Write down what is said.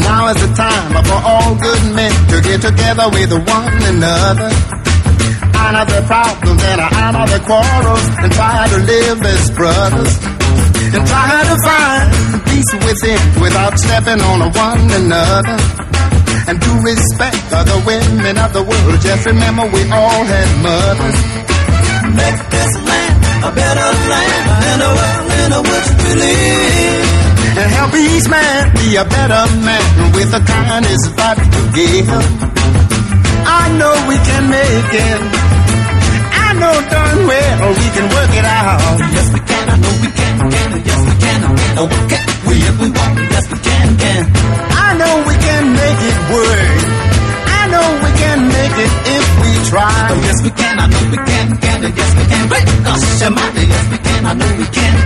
Now is the time for all good men to get together with one another. Honor their problems and honor their quarrels, and try to live as brothers. And try to find peace within without stepping on one another. And to respect other women of the world. Just remember we all had mothers. Make this land a better land, and a world in which we live. And help each man be a better man with the kindness that to give. I know we can make it. I know darn well we can work it out. Yes we can, I know we can. Yes we can, oh can we if we want. Yes we can. I know we can make it work. I know we can make it if we try. Oh yes we can, I know we can. Yes we can. Break us, yes we can, I know we can.